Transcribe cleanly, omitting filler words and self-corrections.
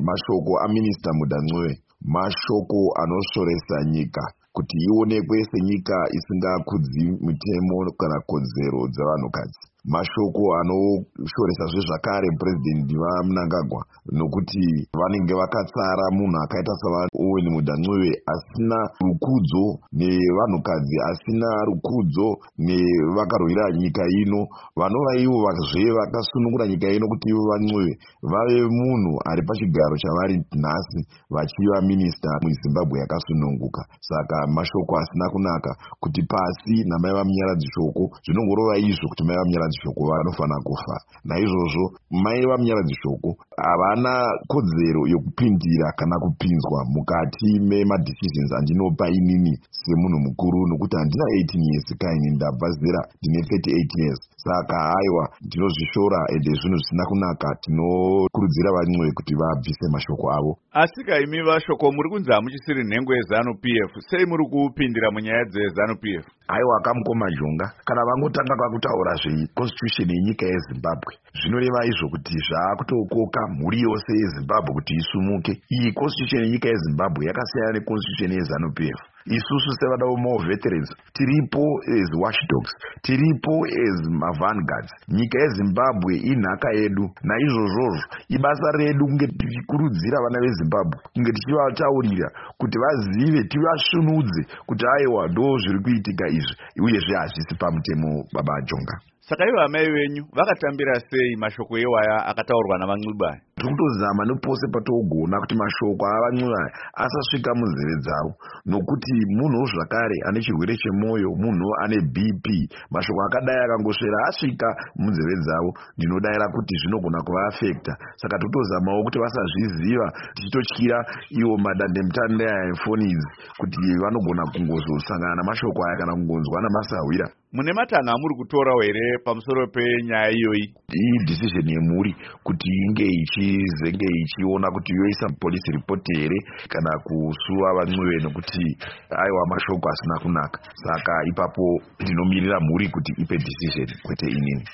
mashoko aMinista Mudan'we mashoko anosvoresa nyika kuti ionekwe senyika isingakudzi mitemo kana kodzero dzavanhukadzi. Mashoko anosvoresa zvakare President vaMnangagwa nokuti vanenge vakatsara munhu akaita saOwen Mudan'we asina rukudzo nevanhukadzi, asina rukudzo nevakarwira nyika ino, vanova ivo vakasunungura nyika ino kuti ivo vaNcube vave munhu ari pachigaro chavari nhasi vachiva minista muZimbabwe yakasununguka. Saka mashoko asina kunaka kuti pasi namai vaMunyaradzi Shoko zvinongorova izvo kuti mai vaMunyaradzi Shoko vanofana kufa. Naizvozvo mai vaMunyaradzi Shoko havana kodzero yokupindira kana kupinzwa mukati memadecisions andinopa inini semunhu mukuru, nokuti handina 18 years kaini ndabva zera ndine 38 years. Saka aiwa ndinozvishora ende zvinhu zvisina kunaka. Tinokurudzira vaNcube kuti vabvise mashoko avo. Asika imi vashoko muri kunzi hamuchisiri nhengo yeZANU-PF, sei muri kupindira munyaya dzeZANU-PF? Aiwa Kamukoma Jonga, kana vangotanga kwakutaura zveconstitution yenyika yeZimbabwe zvinoreva izvo kuti zvaakutokoka mhuri yose yeZimbabwe kuti isumuke. Iyi constitution yenyika yeZimbabwe yakasiyana neconstitution yeZANU-PF. Isusu sevana veterans tiripo as watchdogs, tiripo as vanguards. Nyika yeZimbabwe inhaka yedu, naizvozvo ibasa redu kunge tichikurudzira vana veZimbabwe, kunge tichivataurira kuti vazive, tivasvinudze kuti aiwa ndo zviri kuitika izvi, uyezve hazvisi pamutemo Baba Jonga. Saka ivo amai venyu vakatambira sei mashoko iwaya akataurwa navaNcube aya? Tiri kutozama nepose patogona kuti mashoko avaNcube aya asasvika munzeve dzavo, nokuti munhu zvakare ane chirwere chemwoyo, munhu ane BP, mashoko akadai akangosvera asvika munzeve dzavo ndinodayira kuti zvinogona kuvaafekta. Saka totozamawo kuti vasazviziva, tichitotyira iwo madandemutande aya efoni idzi kuti vanogona kungozosangana namashoko aya kana kungonzwa namasahwira. Mune matanho amuri kutorawo here pamusoro penyaya iyoyi? Iyi decision yemhuri kuti inge ichizenge ichiona kuti yoisa police report here kana kusuwa vaNcube nokuti aiwa mashoko asina kunaka. Saka ipapo ndinomirira mhuri kuti ipe decision kwete inini.